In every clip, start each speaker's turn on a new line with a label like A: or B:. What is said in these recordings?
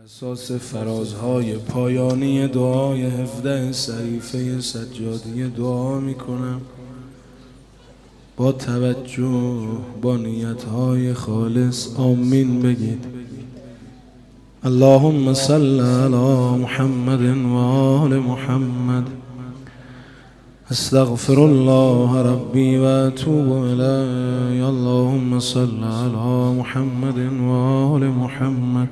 A: اساس فرازهای پایانی دعای 17 صحیفه سجادی دعا میکنم. با توجه با نیتهای خالص آمین بگید. اللهم صل علی محمد و آل محمد. استغفر الله ربی و اتوب الیه. اللهم صل علی محمد و آل محمد.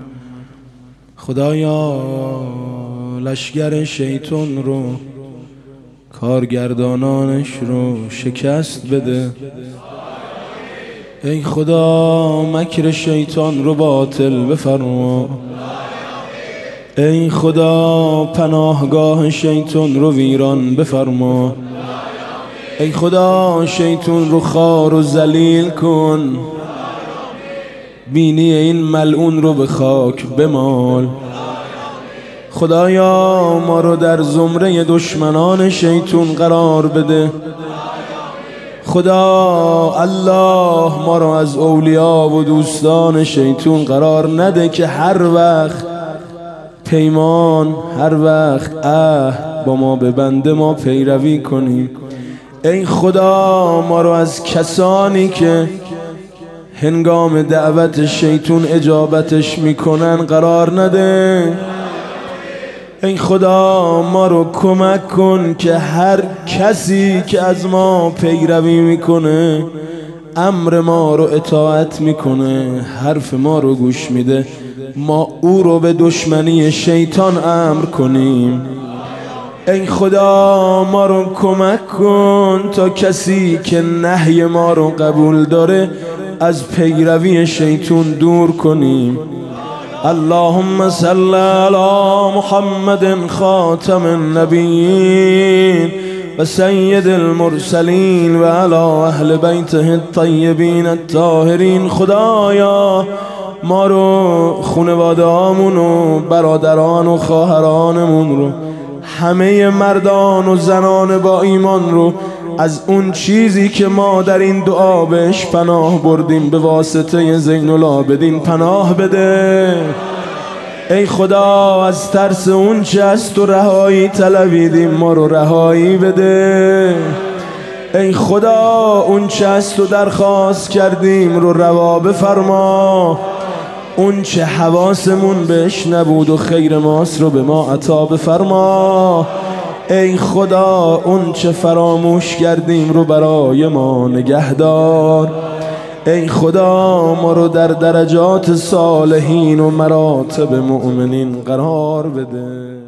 A: خدایا لشگر شیطان رو، کارگردانانش رو شکست بده. ای خدا مکر شیطان رو باطل بفرما. ای خدا پناهگاه شیطان رو ویران بفرما. ای خدا شیطان رو خار و ذلیل کن. بینی این ملعون رو به خاک بمال. خدایا ما رو در زمره دشمنان شیطان قرار بده. خدا الله ما رو از اولیا و دوستان شیطان قرار نده که هر وقت پیمان، هر وقت عهد با ما ببنده ما پیروی کنیم. ای خدا ما رو از کسانی که هنگام دعوت شیطان اجابتش میکنن قرار نده. ای خدا ما رو کمک کن که هر کسی که از ما پیروی میکنه، امر ما رو اطاعت میکنه، حرف ما رو گوش میده، ما او رو به دشمنی شیطان امر کنیم. ای خدا ما رو کمک کن تا کسی که نهی ما رو قبول داره از پیروی شیطان دور کنیم. اللهم صل علی محمد خاتم النبیین و سید المرسلین و علی اهل بیته الطیبین الطاهرین. خدایا ما رو، خانواده هامون و برادران و خواهرانمون رو، همه مردان و زنان با ایمان رو از اون چیزی که ما در این دعا بهش پناه بردیم به واسطه زین العابدین پناه بده. ای خدا از ترس اون چه از تو رهایی طلبیدیم ما رو رهایی بده. ای خدا اون چه از تو درخواست کردیم رو روا بفرما. اون چه حواسمون بهش نبود و خیر ماست رو به ما عطا بفرما. ای خدا اون چه فراموش کردیم رو برای ما نگهدار. ای خدا ما رو در درجات صالحین و مراتب مؤمنین قرار بده.